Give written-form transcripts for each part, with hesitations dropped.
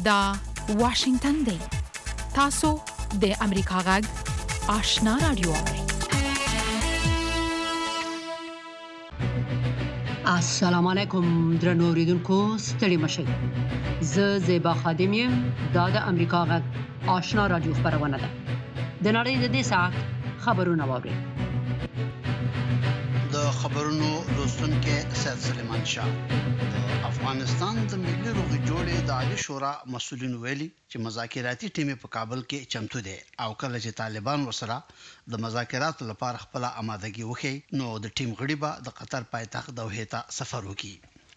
دا واشنگتن دی تاسو د امریکا غږ آشنا رادیو السلام علیکم درنو اوریدونکو ستړي مشئ زه زیبا خادم یم دا د امریکا غږ آشنا رادیو خبرونه ده د نړۍ د دې ساعت خبرونه واورئ د خبرونو لوستونکو سید سلیمان شاه د افغانستان د ملي روغې جوړې د عالی شورا مسؤلین ویلي چې مذاکراتي ټیم په کابل کې چمتو دي او کله چې طالبان وسره د مذاکراتو لپاره خپل آمادګي وکړي نو د ټیم غړي به د قطر پایتخت دوحه ته سفر وکړي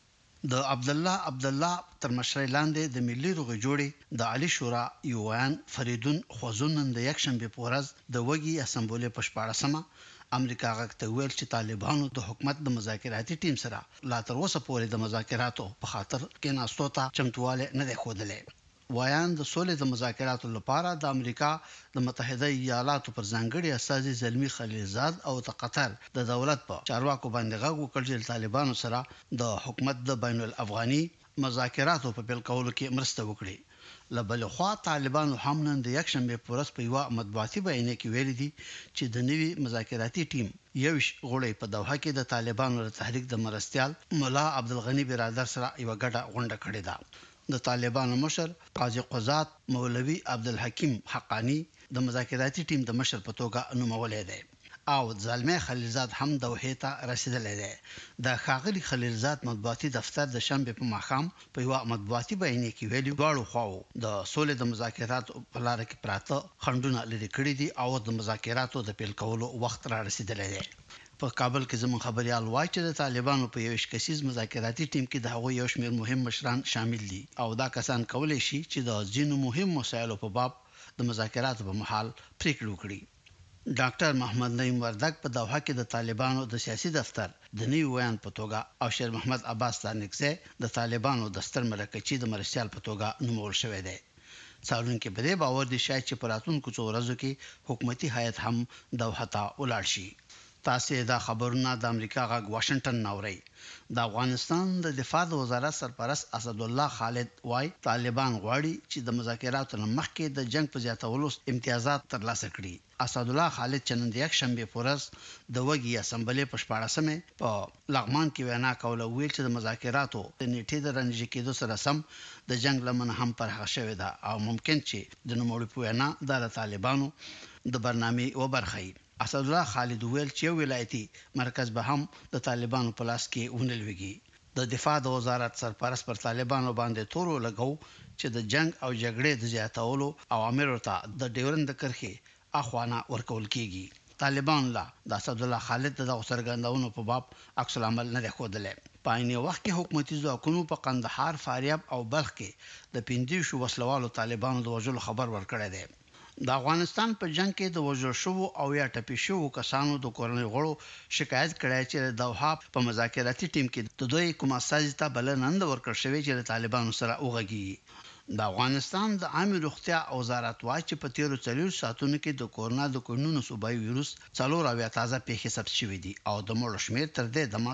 د عبد الله تر مشرۍ لاندې د ملي روغې جوړې د عالی شورا یوان فریدون خوځون د یک شنبه په ورځ د وګي اسمبلی په 14مه امریکا غاکته ویل چې طالبانو د حکومت د مذاکراتي ټیم سره لا تر اوسه پورې د مذاکراتو په خاطر کې ناستو ته چمتواله نه دی ښودلې وایان د سولې د مذاکراتو لپاره د امریکا د متحده ایالاتو پر ځانګړي استازي زلمی خلیلزاد او د قطر د دولت په چارواکو باندې غږ وکړ چې طالبانو سره د حکومت د بین الافغاني مذاکراتو په پیل کولو کې مرسته وکړي لبل خو طالبانو هم نن د یک شنبه پورس په یو مطبوعاتي بیان کې ویلي دي چې د نوي مذاکراتي ټیم یوش غړي په دوحه کې د طالبانو د تحریک د مرستيال مولا عبدالغنی برادر سره یو ګډه غونډه کړې ده د طالبانو مشر قاضي قضات مولوي عبدالحکیم حقانی د مذاکراتي ټیم د مشر په توګه نومولې ده او زلمی خلیلزاد هم دوحه ته رسیدلې ده د خاغلی خلیلزاد مطبوعاتي دفتر د شنبه په ماښام په یو مطبوعاتي بیان کې ویلي دواړو خواو د سولې د مذاکراتو په لار کې پراته خندونه لري کړی دي او د مذاکراتو د پیل کولو وخت را رسیدلی دی په کابل کې زموږ خبريال وایي چې د طالبانو په یو شکسیز مذاکراتي ټیم کې د هغو یو شمېر مهم مشران شامل دي او دا کسان کولای شي چې د ځینو مهم مسایلو په باب د مذاکراتو په محل پریکړه وکړي ډاکټر محمد نعیم وردک په دوحه کې د طالبانو د سیاسي دفتر د نیو ویان په توګه او شیر محمد عباس تانکزه د طالبانو د ستر مرکچی د مرستيال په توګه نومول شوی دی څارونکو په دې باور دي چې په راتلونکو څو ورځو کې حکومتي هیئت هم دوحه ته ولاړ شي تاسو دا خبرونه د امریکا غږ واشنگټن ناوړي د افغانستان د دفاع وزارت سرپرست اسد الله خالد وای طالبان غواړي چې د مذاکراتو مخکې د جنگ په زیاتولو امتیازات ترلاسه کړي اسد الله خالد چنند یک شنبه پورز د وګي اسمبلی په 14مه په لغمان کې وینا کوله ویل چې د مذاکراتو د نیټې د رنځ کېدو سره سم د جنگ لمن هم پرخه شوې ده او ممکن چې د نوموړي په وینا د طالبانو د برنامه و برخې اسد الله خالد ویل چې ولایتي مرکز به هم د طالبانو په لاس کې ونلويږي د دفاع وزارت سرپرست پر طالبانو باندې تورو لګاو چې د جنگ او جګړې د زیاتولو اوامر ورته د ډیورند کرخي اخوانه ورکول کیږي طالبان لا د اسد الله خالد د څرګندونو په باب عکس العمل نه ښودلې پاینه وخت کې حکومتي ځواکونو په قندهار فاریاب او بلخ کې د 15 وسلوالو طالبانو د وژلو خبر ورکړی دی د افغانستان په جنگ کې د وژل شو او یا ټپي شو کسانو د کورنۍ غړو شکایت کړی چې د دوحه په مذاکراتي ټیم کې د دوی کومه سازي ته بلنند ورکړ شوی چې طالبانو سره وغږی د افغانستان د عامه روغتیا وزارت وايي چې په 13 ساعتونو کې د کورونا د کورونو صوبایي وایروس څلور اویا تازه پیښې ثبت شوې دي او د مړو شمېر تر دې دمه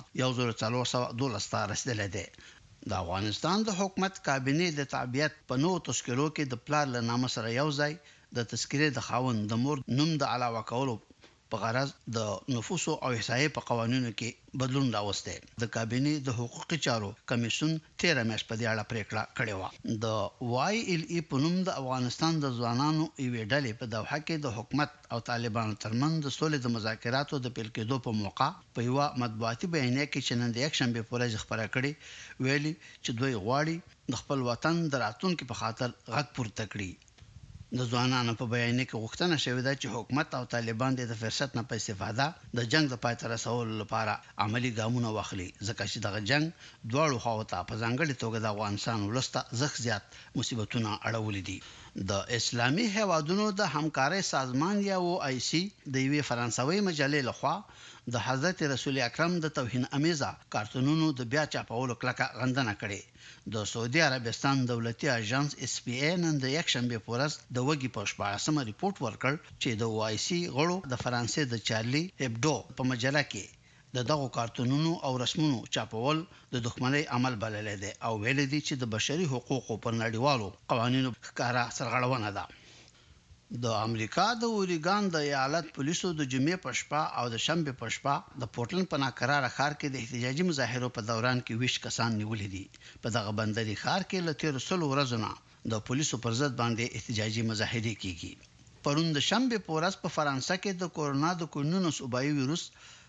1412 ته رسیدلی دی د افغانستان د حکومت کابینه د تعبیت په نو تشکیلو کې د پلان له نامه سره یو ځای د تذکره د خاوند د مور نوم د علاوه کولو په غرض د نفوس او احصایې په قوانینو کې بدلون راوسته د کابینه د حقوقي چارو کمیشن 13 میاشتې په دې اړه پریکړه کړې و د وای ال ای په نوم د افغانستان د ځوانانو ایوې ډلې په دوحه کې د حکومت او طالبانو ترمنځ د سولې د مذاکراتو د پیل کېدو په موقع په یو مطبوعاتي بیان کې چې نن د یک شنبه پورې خبره کړې ویلي چې دوی غواړي د خپل وطن د راتلونکو په خاطر غږ پورته کړي د ځوانانو په بیان کې غوښتنه شوې ده چې حکومت او طالبان د فرصت نه په استفاده د جنگ د پای ته رسولو لپاره عملی ګامونه واخلي ځکه چې دغه جنگ دواړو خواته په ځانګړي توګه د افغانستان ولسته زخ زیات مصیبتونه اړولې دي د اسلامي هیوادونو د همکارۍ سازمان یا او آی سی د یوې فرانسوي مجلې لخوا د حضرت رسول اکرم د توهین امیزه کارتونونو د بیا چاپولو کلکه غندنه کړې د سعودي عربستان دولتي اژانس اس پی ای نن د یک شنبه پورز د وګي په 14مه ریپورت ورکړ چې د او آی سی غړو د فرانسې د چارلی هبډو په مجله کې د دغو کارتونونو او رسمونو چاپول د دښمنۍ عمل بللی دی او ویل دي چې د بشري حقوقو پر نړیوالو قوانینو ښکارا سرغړونه ده. د امریکا د اوریګان د ایالت پولیسو د جمعې په شپه او د شنبه په شپه د پورټلند په ناقراره ښار کې د احتجاجي مظاهرو په دوران کې 20 کسان نیولې دي. په دغه بندري ښار کې له 13 ورځې نه د پولیسو پر ضد باندې احتجاجي مظاهرې کیږي. پرون د شنبه په ورځ په فرانسه کې د کورونا د کورونو صوبایي ویروس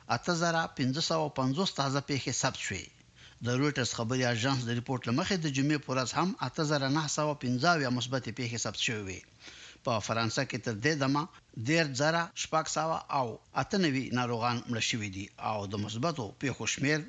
8550 تازه پیښې ثبت شوې. د رويټرز خبري اژانس د ریپورت لمخې د جمعې په ورځ هم 8915 مثبت پیښې ثبت شوې. په فرانسه کې تر دې دمه 10000 او 98 ناروغان مړ شوي دي او د مثبتو پیښو شمیر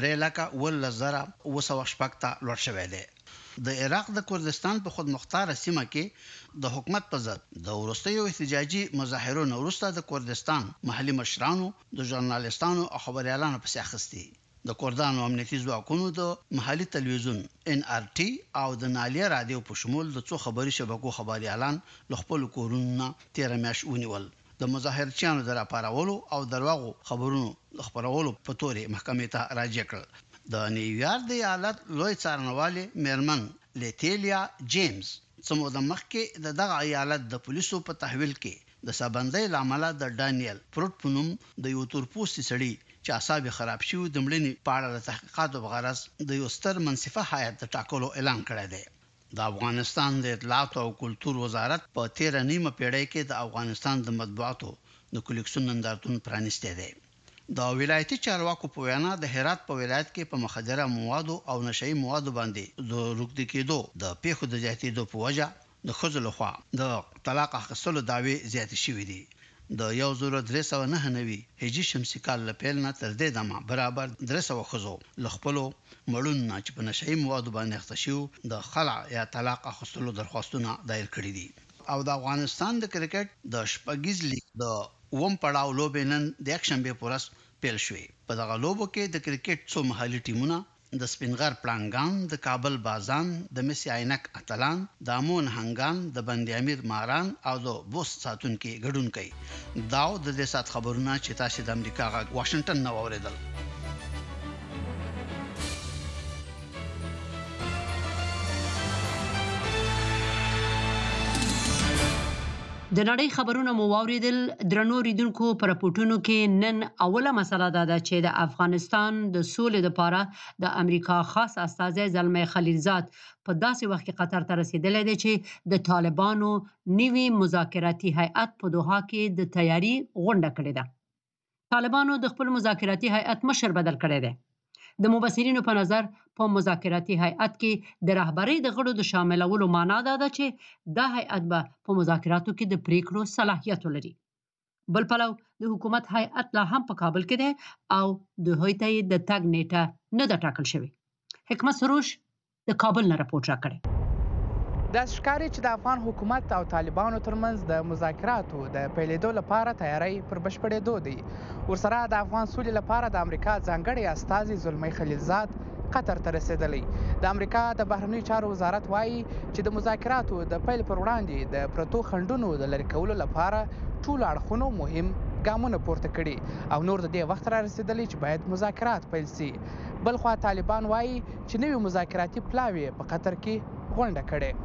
3,10,200 ته لوړ شوی دی. د عراق د کردستان په خودمختار سیمه کې د حکومت په ضد د وروستیو احتجاجي مظاهرو وروسته د کردستان محلي مشرانو د ژورنالستانو او خبريالانو په سیاستي د کردانو امنیتي ځواکونو د محلي تلویزیون NRT او د نالیه رادیو په شمول د څو خبري شبکو خبريالان له خپل کورونو 13 میاشت ونیول. د مظاهرچیانو د راپارولو او دروغو خبرونو خبرولو په تورې محکمې ته راجع کړل. د نیویارک د ایالت لوی څارنوالي میرمن لیتیلیا جیمز څومره د مخکې د دغه ایالت د پولیسو په تحویل کې د سبندۍ لامل د ډانیل پروت پونم د یو تورپوستي سړي چې اعصاب خراب شوی د مړینې په اړه تحقیقاتو بغرض د یو ستر منصفه هیئت د ټاکلو اعلان کړی دی. د افغانستان د اطلاعات او کلتور وزارت په 13 نیمه پیړۍ کې د افغانستان د مطبوعاتو د کلیکشن نندارتون پرانیستی دی. د ولایتي چارواکو په وینا د هرات په ولایت کې په مخدره موادو او نشئی موادو باندې د روکدي کېدو د پیښو د زیاتېدو په وجه د ښځو لخوا د طلاق اخیستلو دعوی زیاتې شوې دي. د 1399 هجري شمسي کال له پیل نه تر دې دمه برابر 300 ښځو له خپلو مړونو چې په نشئی موادو باندې اخته شوي د خلع یا طلاق اخیستلو درخواستونه دایر کړي دي. او د افغانستان د کرکټ د شپږیز لیګ د اوم پړاو لوبې نن د یکشنبه په ورځ پیل شوې. په دغه لوبو کې د کرکټ څو محلي ټیمونه د سپینغر پلانګان، د کابل بازان، د مسی عینک اتلان، د امون هنګان، د بند امیر ماران او د بوست ساتونکو ګډون کوي. داو د دې سات خبرونه چې تاسو د امریکا غا واشنگټن نو اوریدل. د نړۍ خبرونه مو واوریدل. درنو ریدونکو پر راپورټونو کې نن اوله مسله ده چې د افغانستان د سولې لپاره د امریکا خاص استازی زلمي خلیلزاد په داسې وخت کې قطر ته رسیدلی دی چې د طالبانو نوي مذاکراتي هیئت په دوحه کې د تیاری غونډه کړې ده. طالبانو د خپل مذاکراتي هیئت مشر بدل کړی دی. د مبصرینو په نظر په مذاکراتي هیئت کې د رهبرۍ د غړو د شاملولو معنا ده چې دا هیئت به په مذاکراتو کې د پریکړو صلاحیت ولري. بل پلو د حکومت هیئت لا هم په کابل کې دی او د هغوی ته د تګ نیټه نه ده ټاکل شوې. حکمت سروش د کابل نه راپورټ راکړی. داسې ښکاري چې د افغان حکومت او طالبانو ترمنځ د مذاکراتو د پیلېدو لپاره تیاری پر بشپړېدو دی. ورسره د افغان سولې لپاره د امریکا ځانګړی استازی زلمي خلیلزاد قطر ته رسېدلی. د امریکا د بهرنیو چارو وزارت وایي چې د مذاکراتو د پیل پر وړاندې د پرتو خنډونو د لرې کولو لپاره ټولو اړخونو مهم ګامونه پورته کړي او نور د دې وخت را رسېدلی چې باید مذاکرات پیل سي. بلخوا طالبان وایي چې نوي مذاکراتي پلاوي په قطر کې غونډه کړې.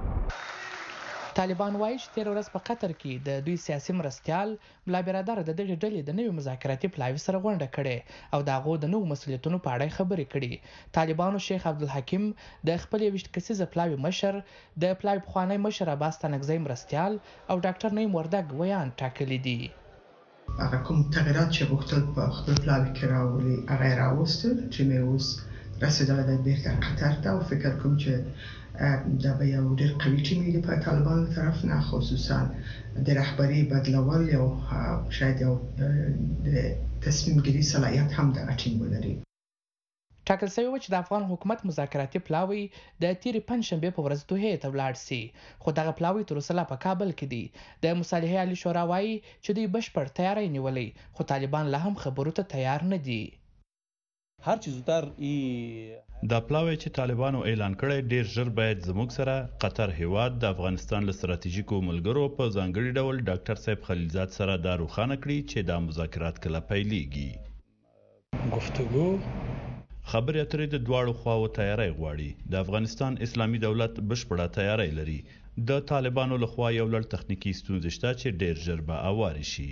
طالبان وایي چې تېره ورځ په قطر کې د دوی سیاسي مرستیال ملا برادر د دغې ډلې د نوي مذاکراتي پلاوي سره غونډه کړې او د هغو د نوو مسؤلیتونو په اړه خبرې کړي. طالبانو شیخ عبدالحکیم د خپل 21 کسیزه پلاوي مشر، د پلاوي پخوانی مشر عباس تنکزی مرستیال او ډاکټر نعیم وردګ ویان ټاکلي دي. هغه کوم تغییرات چې غوښتل په خپل پلاوي کې راولي هغه یې راوستل چې مې اوس رسېدلی دی بیرته قطر ته او فکر کوم چې دا به یو ډېر قوي ټیم وي په طالبانو طرف نه، خصوصا د رهبري بدلول یو شاید یو د تصمیم ګیري صلاحیت هم دغه ټیم ولري. ټاکل شوی و چې د افغان حکومت مذاکراتي پلاوی د تېرې پنجشنبې په ورځ دوحې ته ولاړ سي، خو دغه پلاوی تر اوسه لا په کابل کې دی. د مصالحې عالي شورا وایي چې دوی بشپړ تیاری نیولی، خو طالبان لا هم خبرو ته تیار نه دي. هر چیز زودتر دا پلاوی چې طالبانو اعلان کړی ډیر ژر باید زموږ سره قطر هیواد د افغانستان له ستراتیژیکو ملګرو په ځانګړي ډول ډاکټر صاحب خلیلزاد سره دا روښانه کړي چې دا مذاکرات کله پیلیږي. گفتگو خبرې اترې د دواړو خواو تیاری غواړي. د افغانستان اسلامي دولت بشپړه تیاری لري. د طالبانو لخوا یو لړ تخنیکی ستونزې شته چې ډیر ژر به اواري شي.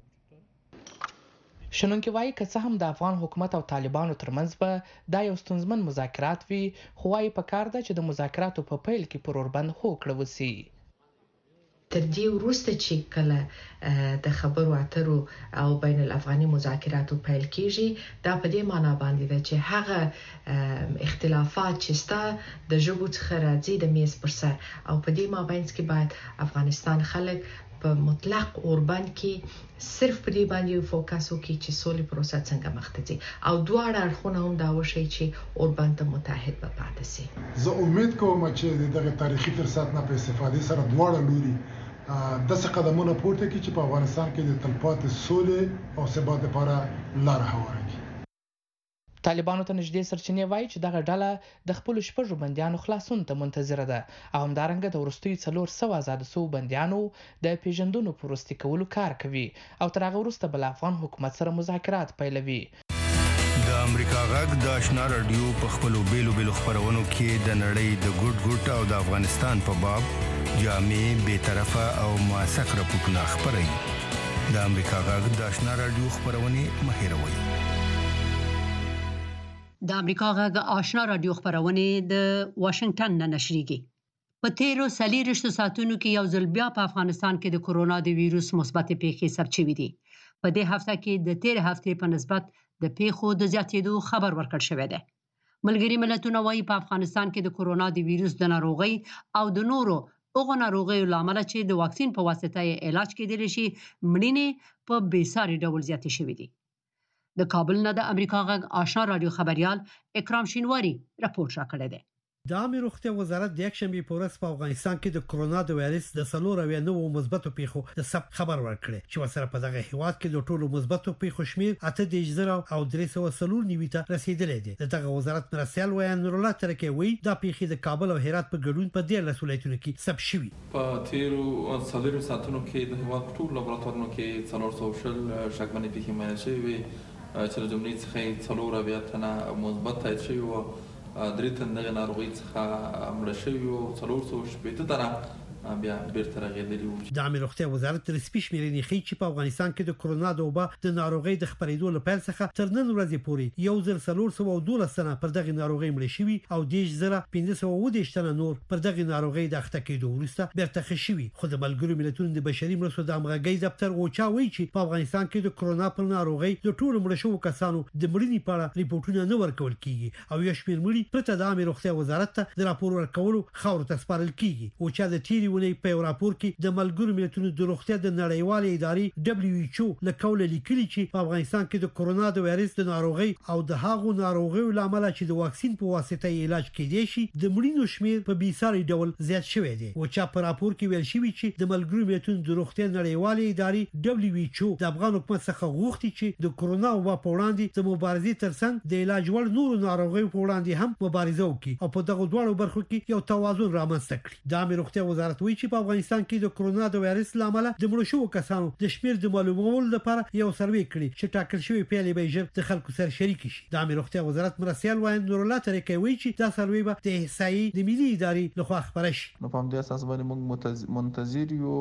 شنونکي وایي که څه هم د افغان حکومت او طالبانو ترمنځ به دا یو ستونزمن مذاکرات وي، خو وایي پکار ده چې د مذاکراتو په پیل کې پر اوربند هوکړه وسي. تر دې وروسته چې کله د خبرو اترو او بین الافغاني مذاکراتو پیل کیږي، دا په دې معنی باندې ده چې هغه اختلافات چې ستا د ژبو څخه راځي د میز پر سر او په دې مابینځ کې باید افغانستان خلک په مطلق اوربند کې صرف په دې باندې فوکس وکړي چې سولې پروسه څنګه مخته ځي او دواړه اړخونه هم دا وشي چې اوربند ته متحد به پاتې شي. زه امید کوم چې دغه تاریخي فرصت نه په استفادې سره دواړه لوري داسې قدمونه پورته کړي چې په افغانستان کې د تلپاتې سولې او ثبات لپاره لاره هواره کړي. طالبانو ته نږدې سرچینې وایي چې دغه ډله د خپلو 6 بندیانو خلاصون ته منتظره ده او همدارنګه د وروستیو 400 آزاد شوو بندیانو د پیژندنو په وروستي کولو کار کوي او تر هغه وروسته بل افغان حکومت سره مذاکرات پیلوي. د امریکا غږ د آشنا رادیو په خپلو بیلو خبرونو کې د نړۍ د ګډ او د افغانستان په باب جامع، بی‌طرفه او موثق راپورټونه خپروي. د امریکا غږ د آشنا رادیو خبرونه مهیروي. د امریکا غږ آشنا رادیو خبرونه د واشنگټن نه نشریږي. په تیرو 24 ساعتونو کې یو ځل بیا په افغانستان کې د کورونا د ویروس مثبت پیښې ثبت شوې دي. په دې هفته کې د تیر هفته په نسبت د پیښو د زیاتېدو خبر ورکړ شوی دی. ملګري ملتونه وايي په افغانستان کې د کورونا د ویروس د ناروغۍ او د نورو اوغه ناروغیو لامل چې د واکسین په واسطه یې علاج کېدل شي مړینې په بیساري ډول زیاتې شوې دي. د کابل نه د امریکا غږ آشنا رادیو خبريال اکرام شینواری راپور راکړی دی. د عامه روغتیا وزارت د یک شنبه په ورځ په افغانستان کې د کورونا د وایرس د 409 مثبتو پیښو د ثبت خبر ورکړي چې وسره په دغه هیواد کې د ټولو مثبتو پیښو شمیر 8300 او 390 ته رسیدلی دی. دغه وزارت مرسیال ویان نور الله ترکي وی دا پیښې د کابل او هرات په ګډون په 13 ولایتونو کې ثبت شوي. په تیرو 4 ساعتونو کې د هیواد ټول لابراتوارونو کې 400 شکمنې پیښې معاینه شوې چې د جملې څخه 4 تنه مثبت تایید شوي وو. درې تنه د ناروغۍ څخه مړه شوي وو، 480 تنه بیا بیرته راغلي وو. د عامه روغتیا وزارت رسمي شمیرې ښیي چې په افغانستان کې د کورونا د وبا د ناروغۍ د خپرېدو لپاره څخه تر نن ورځې پورې 1412 تنه پر دغه ناروغۍ مړه شوي او 10520 تنه نور پر دغه ناروغۍ د اخته کېدو وروسته بیرته ښه شوي. خو د ملګرو ملتونو د بشري مرستو د همغږۍ دفتر اوچا وایي چې په افغانستان کې د کورونا پر ناروغۍ د ټولو مړه شوو کسانو د مړینې په اړه ریپورتونه نه ورکول کیږي او یو شمېر مړي پرته د عامه روغتیا وزارت ته د راپور ورکولو خاورو ته سپارل کیږي. اوچا د تیری ونې په راپور کې د ملګرو ملتونو د روغتیا د نړیوالې ادارې WHO له قوله لیکلي چې په افغانستان کې د کورونا د وایرس د ناروغۍ او د هغو ناروغیو لامل چې د واکسین په واسطه یې علاج کېدای شي د مړینو شمیر په بیساري ډول زیات شوی دی. اوچا په راپور کې ویل شوی چې د ملګرو ملتونو د روغتیا نړیوالې ادارې WHO د افغان حکومت څخه غوښتي چې د کورونا وبا په وړاندې د مبارزې ترڅنګ د علاج وړ نورو ناروغیو په وړاندې هم مبارزه وکړي او په دغه دوه برخو کې یو توازن رامنځته کړي. د عامه روغتیا وزارت وایي چې په افغانستان کې د کورونا د وایرس لامل د مړو شوو کسانو د شمیر د معلومولو لپاره یو سروې کړي چې ټاکل شوی پیلې به ژر د خلکو سره شریک شي. د عامه روغتیا وزارت مرسیال وایي نور الله ترکي وایي چې دا سروې به د احصایې د ملي ادارې لخوا خبره شي. نو په دې اساس باندې موږ منتظر یو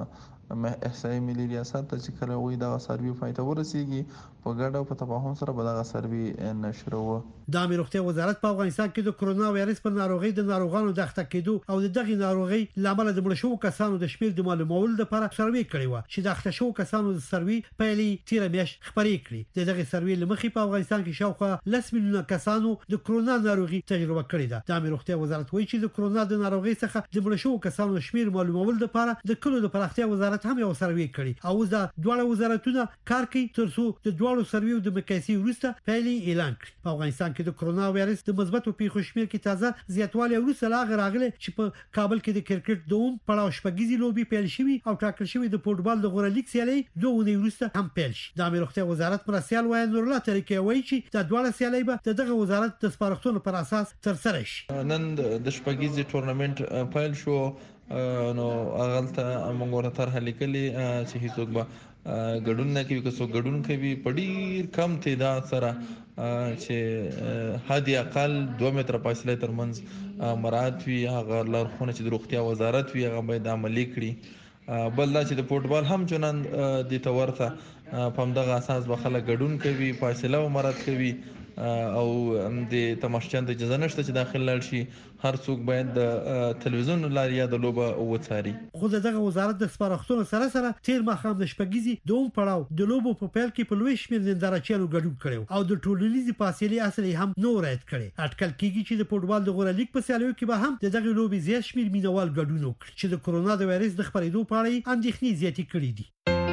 احصایې ملي ریاست ته چې کله وي دا سروې فایده ورسیږي په ګډه او په تفاهم سره به دا سروې نشر و. د عامه روغتیا وزارت په افغانستان کې د کورونا وایرس پر ناروغۍ د ناروغانو د اخته کېدو او دغه ناروغۍ لامل د مړ شوو کسانو د شمیر د معلومولو لپاره سروې کړې و چې د اخته شوو کسانو د سروې پیلې تیر میاشت خبرې کړې. دغه سروې لمخې په افغانستان کې شاوخوا 10 میلیونه کسانو د کورونا ناروغي تجربه کړې ده. د عامه روغتیا وزارت وایي چې د کورونا د ناروغۍ څخه د مړ شوو کسانو شمیر معلومولو لپاره د کلو د پراختیا وزارت هم یو سروې کړی او دا دواړه وزارتونه کار کوي ترڅو د دواړو سرویو د مقایسې وروسته پیلې اعلان کړي. په افغانستان کې د کورونا وایرس د مثبتو پیښو شمیر کې تازه زیاتوالی وروسته راغلی چې په کابل کې د کرکټ دوم پړاو شپږیزې لوبي پیل شوي او ټاکل شوی د فوټبال د غوړه لیګ سیالي 2 ونې وروسته هم پیل شي. د عامه روغتیا وزارت مرسیال وایي نور الله ترکي وایي چې د دواړه سیالي به دغه وزارت د سپارښتنو پر اساس ترسره شي. نن د شپږیزې ټورنمنت پیل شو نو اغلته موږ ورته طرح لیکلې چې هیڅوک به ګډون نه کوي، که څوک ګډون کوي په ډیر کم تعداد سره چې حد اقل 2 متره فاصله ترمنځ مراعات وي، هغه لارښوونه چې د روغتیا وزارت وي هغه باید عملي کړي. بل دا چې د فوټبال هم چنان د تورته په همدغه اساس به خلک ګډون کوي، فاصله و مراعات کوي او د تماشچیان ته اجازه نشته چې داخل لاړ شي. هر څوک باید د تلویزیون لارې یا د لوبه وڅاري. خو دغه وزارت د سپارښتنو سره تیر ماښام د شپږیزي دوم پړاو د لوبو په پیل کې په لوی شمېر نندارچیانو ګډون کړو او د ټولنیزې فاصلې اصل هم نو رعایت کړي. اټکل کېږي چې د فوټبال د غوړه لیګ په سیالیو کې به هم دغه لوبې زیات شمېر مینوال ګډون وکړي چې د کرونا د وایرس د خپرېدو په اړه اندېښنې زیاتې کړې دي.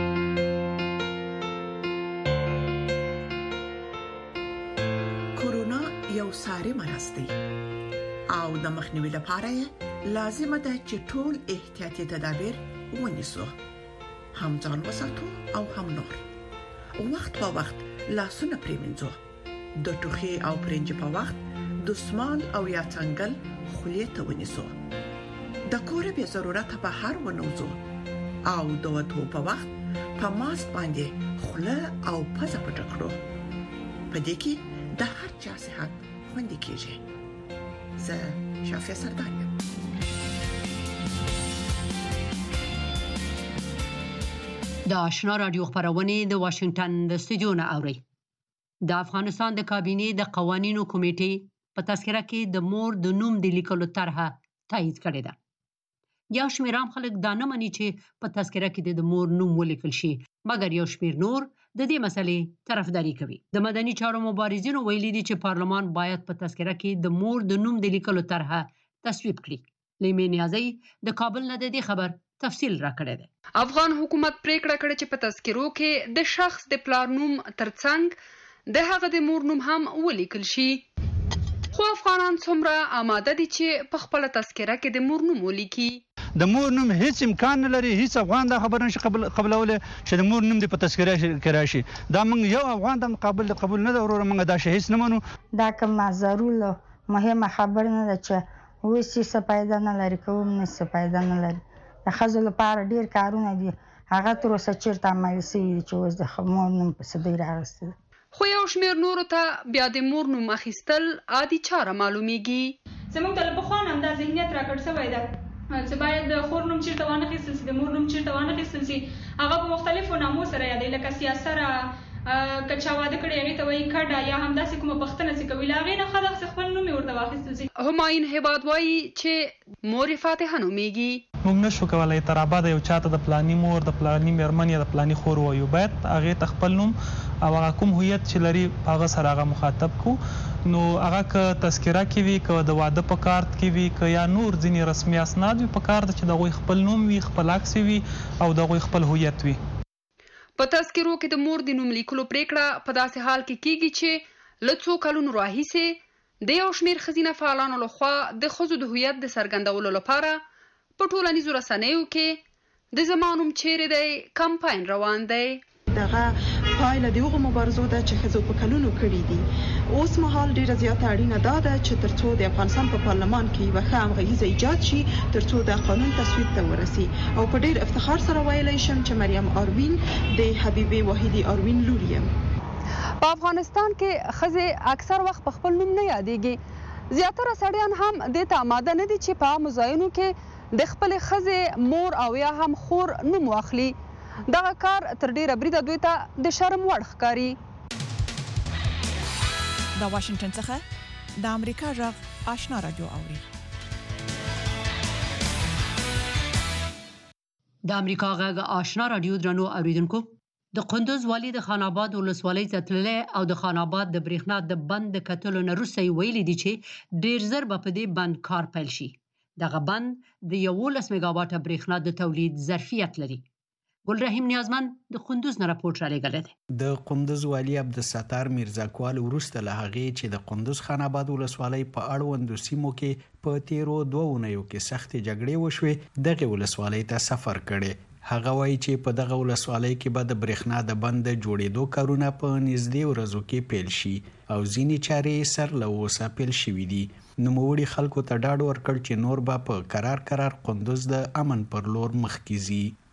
یو ساري مرض دی او د مخنیوي لپاره لازم ده چې ټول احتیاطي تدابیر ونیسو، هم ځان وساتو او هم نور. وخت په وخت لاسونه پریمنځو، د ټوخي او پرنج په وخت دستمال او یا څنګل خولې ته ونیسو، د کور به ضرورت بهر ونوځو او د وټو په وخت په ماسک باندې خوله او پزه پټ کړو. په دې کې د هر چا صحت خوندي کیږي. زه شافیه سردار یم. د آشنا رادیو خبرونه د واشنگټن د استودیو نه اوري. د افغانستان د کابینې د قوانینو کمیټې په تذکره کې د مور د نوم د لیکلو طرحه تایید کړې ده. یو شمېر عام خلک دا نه مني چې په تذکره کې د مور نوم ولیکل شي، مګر یو شمېر نور د دې مسلې طرفداري کوي. د مدني چارو مبارزینو ویلي دي چې پارلمان باید په تذکره کې د مور د نوم د لیکلو طرحه تصویب کړي. لیمې نیازی د کابل نه د دې خبر تفصیل راکړی دی. افغان حکومت پریکړه کړې چې په تذکرو کې د شخص د پلار نوم ترڅنګ د هغه د مور نوم هم ولیکل شي. خو افغانان څومره آماده دي چې په خپل تذکره کې د مور نوم ولیکي؟ د مور نوم هیڅ امکان نه لري، هیڅ افغان دا خبره نشي قبولولی چې د مور نوم د په تذکره کې راشي. دا موږ یو افغان د قبول نه ده وروره، موږ دا شی هیڅ نه منو. دا کوم ضروري مهمه خبره نه ده چې وسی څه پیدا نه لري، کوم نه څه پیدا نه لري. د ښځو لپاره ډیر کارونه دي، هغه تر اوسه چیرته عملي شوي دي چې اوس د مور نوم په صدې راغستی. خو یو شمېر نورو ته بیا د مور نوم اخیستل عادي چاره معلومیږي. زموږ ته له پخوا نه همدا ذهنیت راکړ شوی ده چې باید د خور نوم چیرته وانخیستل شي، د مور نوم چیرته وانخیستل شي. هغه په مختلفو نامو سره یادوي، لکه سیاسره، که چا واده کړی هغې ته وایي کډه، یا همداسې کومه پوښتنه چې کوي له هغې نه ښه دغسې خپل نوم یې ورته واخیستل شي. همایون هیباد وایي چې مور فاتحه نومیږي. موږ نشو کولی تر ابده یو چاته د پلاني مور، د پلاني مېرمن یا د پلاني خور وایو. باید هغې ته خپل نوم او هغه کوم هویت چې لري هغه سره هغه مخاطب کو. نو هغه که تذکره کې وي، که د واده په کارت کې وي، که یا نور ځینې رسمي اسناد وي، په کار ده چې د هغوی خپل نوم وي، خپل عکس وي او د هغوی خپل هویت وي. په تذکرو کې د مور د نوم لیکلو پریکړه په داسې حال کې کیږي چې له څو کلونو راهیسې د یو شمېر ښځینه فعالانو لخوا د ښځو د هویت د څرګندولو لپاره په ټولنیزو رسنیو کې د زما نوم چیرې دی کمپاین روان دی. دغه پایله د هغو مبارزو ده چې ښځو په کلونو کړي دي. اوس مهال ډیره زیاته اړینه دا ده چې ترڅو د افغانستان په پارلمان کې یوه ښه همغږیزه ایجاد شي، ترڅو د قانون تصویب ته ورسي. او په ډیر افتخار سره ویلی شم چې مریم آروین د حبیبې واحدي آروین لور یم. په افغانستان کې ښځې اکثر وخت په خپل نوم نه یادېږي. زیاتره سړیان هم دې ته آماده نه دي چې په عامو ځایونو کې د خپلې ښځې مور او یا هم خور نوم واخلي. دغه کار تر ډیره بریده دوی ته د شرم وړ ښکاري. د واشنگټن څخه د امریکا غږ آشنا رادیو اوري. د امریکا غږ آشنا رادیو درنو اوریدونکو، د قندوز والی د خان آباد ولسوالۍ تتللی او د خان آباد د برېښنا د بند د کتلو نه وروسته ویلي دي چې ډیر زر به په دې بند کار پیل شي. دغه بند د 11 میگاواټه برېښنا د تولید ظرفیت لري. ګل رحیم نیازمن د قندوز نه راپورټ را لېږلی دی. د قندوز والي عبدالستار میرزاکوال وروسته له هغې چې د قندوز خان آباد ولسوالۍ په اړوندو سیمو کې په تیرو 2 اونیو کې سختې جګړې وشوې، دغې ولسوالۍ ته سفر کړی. هغه وایي چې په دغه ولسوالۍ کې به د برېښنا د بند د جوړېدو کارونه په نږدې ورځو کې پیل شي او ځینې چارې سر له اوسه پیل شوي دي. نوموړي خلکو ته ډاډ ورکړ چې نور به په قرار قندوز د امن پر لور مخکې ځي.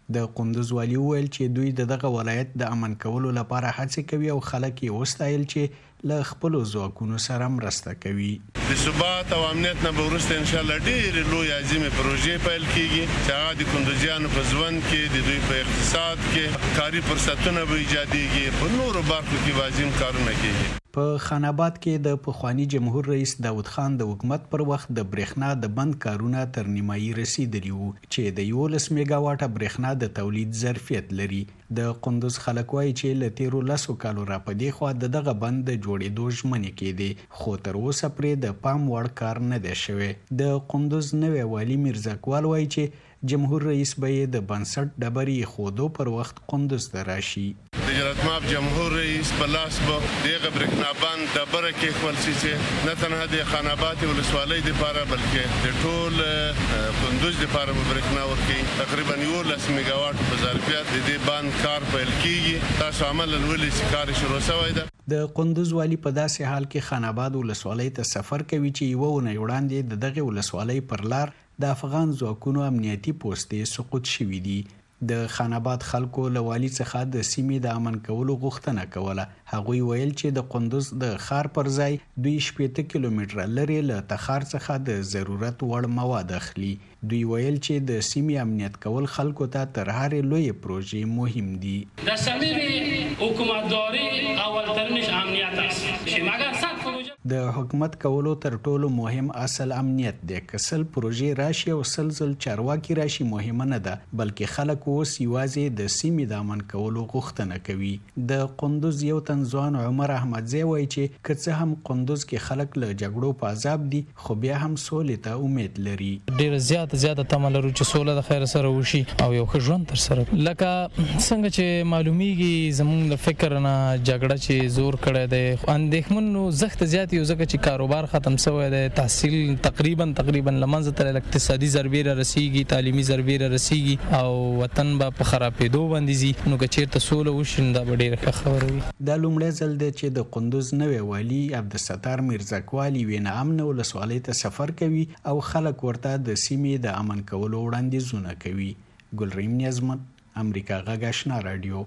د قندوز والي وویل چې دوی دغه ولایت د امن کولو لپاره هڅې کوي او خلک یې وستایل چې له خپلو ځواکونو سره مرسته کوي. د ثبات او امنیت نه به وروسته انشاءالله ډېرې لویې عظیمې پروژې پیل کیږي چې هغه د کندوزیانو په ژوند کې د دوی په اقتصاد کې کاري فرصتونه به ایجادېږي، په نورو برخو کې به عظیم کارونه کیږي. په خان آباد کې د پخوانی جمهور رئیس داود خان د حکومت پر وخت د برېښنا د بند کارونه تر نیمایي رسیدلی وو چې د 11 میگا واټه برېښنا د تولید ظرفیت لري. د قندوز خلک وایي چې له تیرو 10 کالو را پدې خوا دغه بند د جوړېدو ژمنې کېدې، خو تر اوسه پرې د پام وړ کار نه دی شوی. د قندوز نوی والي میرزا اقبال وایي چې جمهور رئیس به د بنسټ ډبرې خودو پر وخت قندوز ته راشي. د جمهوریت جمهور رئیس په لاس به دغه برېښنا بند ډبره کېښول شي چې نه تنها د خان آباد ولسوالۍ دپاره بلکې د ټول کندوز دپاره به برېښنا ورکوي. تقریبا 11 میگا واټ په ظرفیت د دې بند کار پیل کیږي. تاسو عملاً ولې چې کار شروع شوی ده. د قندوز والي په داسې حال کې خان آباد ولسوالۍ ته سفر کوي چې یوه اونۍ وړاندې د دغه ولسوالۍ پر لار د افغان ځواکونو امنیتي پوستې سقوط شوي دي. د خان آباد خلکو له والي څخه د سیمې د امن کولو غوښتنه کوله. هغوی ویل چې د قندوز د ښار پر ځای دوی 80 کیلومتره لرې له تخار څخه د ضرورت وړ مواد اخلي. دوی ویل چې د سیمې امنیت کول خلکو ته تر هرې لویې پروژې مهم دي. د صمیم حکومتداري اولترینش امنیت است چې مگر صد د حکومت کولو تر ټولو مهم اصل امنیت دی. که سل پروژې راشي او سل چارواکي راشي مهمه نه ده، بلکې خلک اوس یوازې د سیمې د امن کولو غوښتنه کوي. د قندوز یو تن ځوان عمر احمدزی وایي چې که څه هم قندوز کې خلک له جګړو په عذاب دي، خو بیا هم سولې ته امید لري. ډېره زیاته تمه لرو چې سوله د خیر سره وشي او یو ښه ژوند تر سره. لکه څنګه چې معلومیږي زموږ د فکر نه جګړه چې زور کړی دی، اندېښمنو زښت زیات یو ځکه چې کاروبار ختم شوی دی، تحصیل تقریبا لمنځه تللی، اقتصادي ضربې را رسیږي، تعلیمي ضربې را رسیږي او وطن به په خرابېدو باندې ځي. نو که چېرته سوله وشي نو دا به ډېره ښه خبره وي. دا لومړی ځل دی چې د قندوز نوی والي عبدالستار میرزا اقبال یوې ناامنه ولسوالۍ ته سفر کوي او خلک ورته د سیمې د امن کولو وړاندیزونه کوي. ګلریم نیازمن، امریکا غږ آشنا رادیو.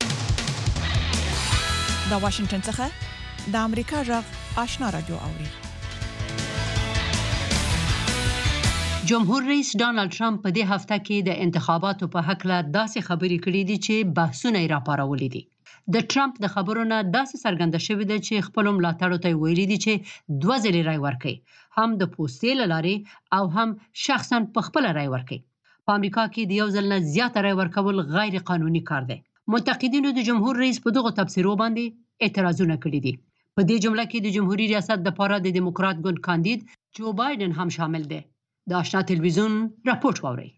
د واشنگټن څخه د امریکا غږ آشنا رادیو اوري. جمهور رئیس ډانلډ ټرمپ په دې هفته کې د انتخاباتو په حق له داسې خبرې کړې دي چې بحثونه یې راپارولي دي. د ټرمپ د خبرو نه داسې څرګنده شوې ده چې خپلو ملاتړو ته ویلي دي چې 2 ځلې رای ورکوي، هم د پوستې له لارې او هم شخصا په خپله رای ورکوي. په امریکا کې د 1 ځل نه زیاته رای ورکول غیر قانوني کار دی. منتقدینو د جمهور رئیس په دغو تبصرو باندې اعتراضونه کړي دي. په دې جمله کې د جمهوریت ریاست لپاره د دیموکرات ګوند کاندید جو بایدن هم شامل دی. د آشنا تلویزیون راپورټ واورئ.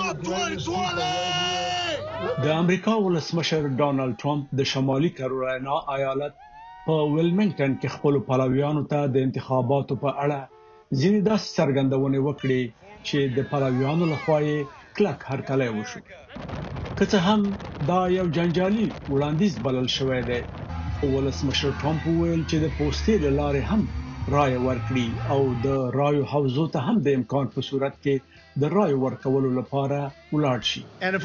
د امریکا ولسمشر ډانلډ ټرمپ د شمالي کیرولینا ایالت په ویلمنګټن کې خپل پلویانو ته د انتخاباتو په اړه ځینې داسې څرګندونې وکړې چې د پلویانو لخوا یې کلک هرکلی وشو. که څه هم دا یو جنجالي وړاندیز بلل شوی دی، ولسمشر ټرمپ وویل چې د پوستې له لارې هم رای ورکړي او د رایو حوزو ته هم د امکان په صورت کې د رای ورکولو لپاره ولاړ شي.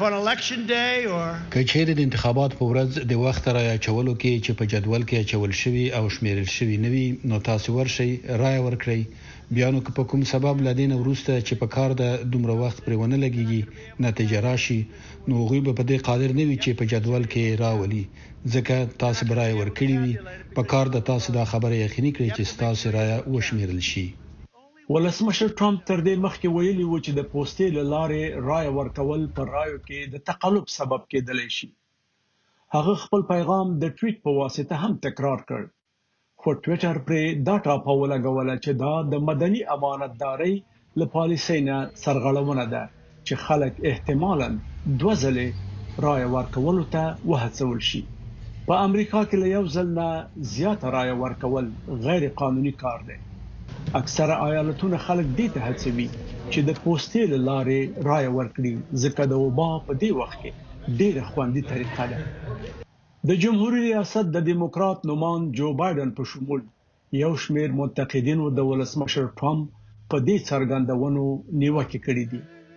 که چیرې د انتخابات په ورځ د وخت رای اچولو کې چې په جدول کې اچول شوی او شمیرل شوی نه وي، نو تاسو ورشئ رای ورکړئ. بیا نو که په کوم سبب لدین وروسته چې په کار د دومره وخت پرې ونه لګیږي نتیجه راشي، نو هغوی به په دې قادر نه وي چې په جدول کې راولي، ځکه تاسو به رای ورکړي وي. په کار د تاسو دا خبره یقیني کړئ چې ستاسو رای وشمیرل شي. ولسمشر ټرمپ تر دې مخکې ویلي و چې د پوستې له لارې رای ورکول پر رایو کې د تقلب سبب کېدلی شي. هغه خپل پیغام د ټویټ په واسطه هم تکرار کړ، خو ټویټر پرې دا ټاپه ولګوله چې دا د مدني امانتدارۍ له پالیسۍ نه سرغړونه ده چې خلک احتمالاً 2 ځلې رای ورکولو ته وهڅول شي. په امریکا کې له 1 ځل نه زیاته رای ورکول غیر قانوني کار دی. اکثره ایالتونه خلک دې ته هڅوي چې د پوستې له لارې رای ورکړي، ځکه د وبا په دې وخت کې ډېره خوندي طریقه ده. د جمهوریت ریاست د دیموکرات نومان جو بایدن په شمول یو شمیر منتقدینو د ولسمشر ټرمپ په دې څرګندونو نیوکه کړې دي.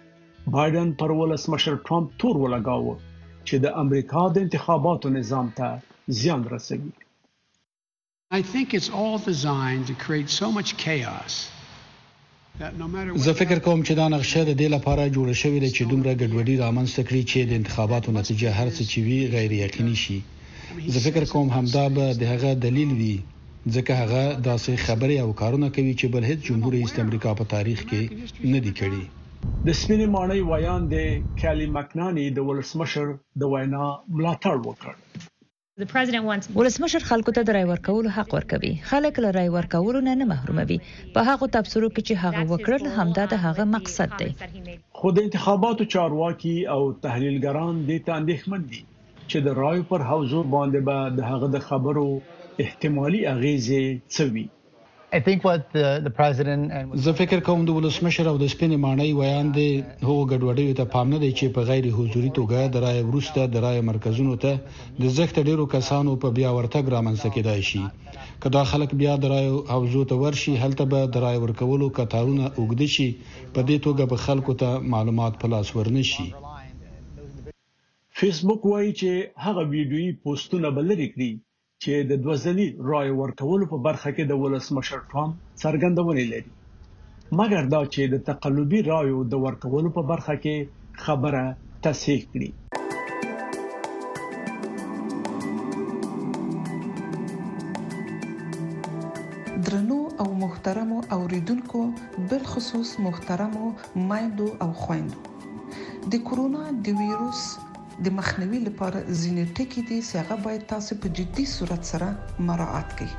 بایدن پر ولسمشر ټرمپ تور ولګاوه چې د امریکا د انتخاباتو نظام ته زیان رسوي. I think it's all designed to create so much chaos. زه فکر کوم چې دا نقشه د دې لپاره جوړه شوې ده چې دومره ګډوډي رامنځته کړي چې د انتخاباتو نتیجه هر څه چې وي غیر یقیني شي. زه فکر کوم همدا به د هغه دلیل وي ځکه هغه داسې خبرې او کارونه کوي چې بل هیڅ جمهور رئیس د امریکا په تاریخ کې نه دی کړی. د سپینې ماڼۍ ویان د کالی مکنانی د ولسمشر د وینا ملاتړ وکړ. ولسمشر خلکو ته د رای ورکولو حق ورکوي. خلک له رای ورکولو نه محروموي. په هغه تبصرو کې چې هغه وکړل همدا د هغه مقصد دی. خو د انتخاباتو چارواکي او تحلیلګران د ته اندېښمن دي چې د رای پر حوزو باندې به د هغه د خبرو احتمالي اغیزې څه وي. زه فکر کوم د ولسمشر او د سپینې ماڼۍ ویان دی هغو ګډوډیو ته پام نه دی چې په غیر حضوري توګه د رای وروسته د رای مرکزونو ته د زښت ډیرو کسانو په بیا ورتګ رامنځته کېدای شي. که دا خلک بیا د رای حوزو ته ورشي هلته به د رای ورکولو کتارونه اوږده شي. په دې توګه به خلکو ته معلومات په لاس ورنشي. فیسبوک وایي چې هغه ویډیويي پوسټونه بلری کړي چې د دوزنی رای ورکولو په برخه کې د ولسمشر ټرمپ څرګندونې لري. مګر دا چې د تقلبي رایو د ورکولو په برخه کې خبره تصحیح کړي. درنو او محترمو اوریدونکو بل خصوص محترمو مایندو او خويندو د کورونا د ویروس د مخنیوي لپاره ځینې ټکي دي چې هغه باید تاسو په جدي صورت سره مراعات کړئ.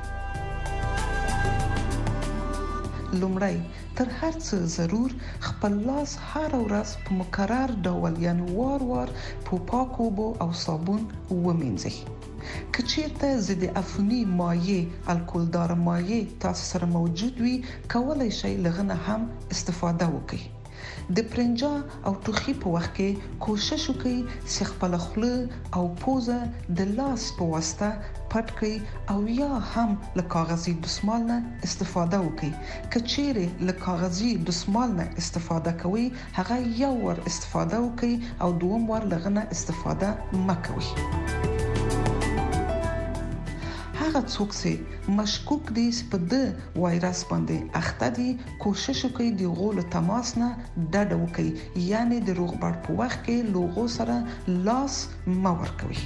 لومړی تر هر څه ضرور خپل لاس هر ورځ په مکرر ډول یعنی وار په پاکو اوبو او صابون ومینځئ. که چیرته ضد عفوني مایع الکولدار مایع تاسو سره موجود وي کولای شئ لغنه هم استفاده وکړئ. د پرنجا او ټوخي په وخت کې کوشش وکړئ چې خپل خوله او پوزه د لاس په واسطه پټ کړئ او یا هم له کاغذي دستمال نه استفاده وکړئ. که چیرې له کاغذي دستمال نه استفاده کوئ هغه یو ور استفاده وکړئ او دوم ور لغنه استفاده مکوئ. هغه څوک چې مشکوک دي په د وایرس باندې اخته دي کوشش وکړي د غول تماس نه ډډه وکړي یعنی د روغبړ په وخت کې لوغو سره لاس مور کوي.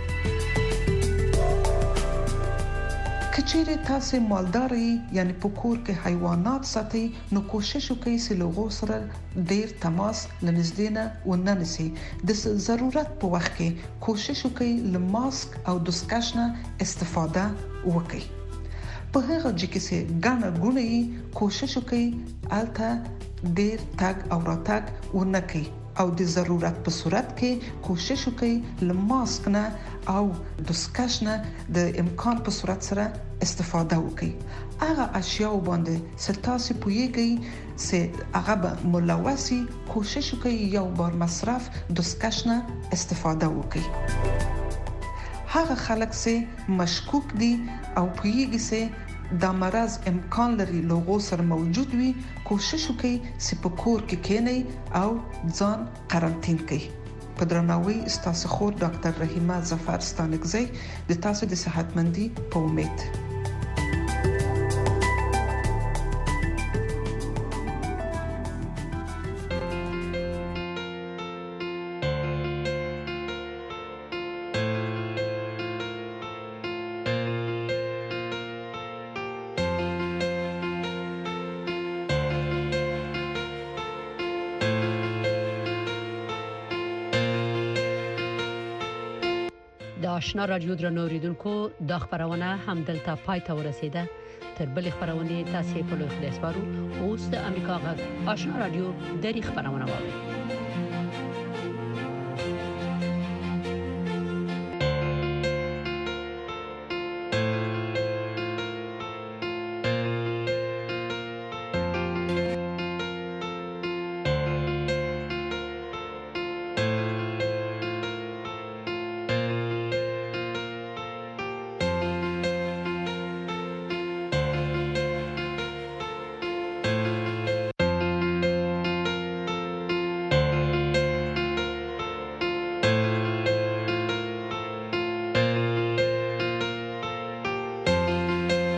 کچېره تاسو مالداري یعنی په کور کې حیوانات ساتي نو کوشش وکړئ چې لوغو سره ډیر تماس لنږدې نه وننسي. د ضرورت په وخت کې کوشش وکړئ له ماسک او دستکش نه استفاده وکړئ. په هغه ځکه چې ګڼه ګونې کوشش وکړئ الته ډیر تګ او راتګ ونکړئ او د ضرورت په صورت کې کوشش وکړئ له ماسک نه او دستکش نه د امکان په صورت سره استفاده وکړئ. هغه اشیاء باندې ستاسو پویږي چې هغه به ملوثي کوشش وکړئ یو بار مصرف دستکش نه استفاده وکړئ. هغه خلک چې مشکوک دي او پویږي چې دا مرض امکان لري لوغو سره موجود وي کوشش وکړئ چې په کور کې کېنئ او ځان قرنطین کړئ. په درناوي ستاسو خور ډاکټر رحیمه ظفر ستانکزی د تاسو د صحتمندي په امید. آشنا رادیو درنو اوریدونکو د خبرونه هم دلته پای ته ورسیده. تر بل خبرونه تاسو په لوخ دسپارو اوس د امریکا غږ آشنا رادیو د خبرونه واوري.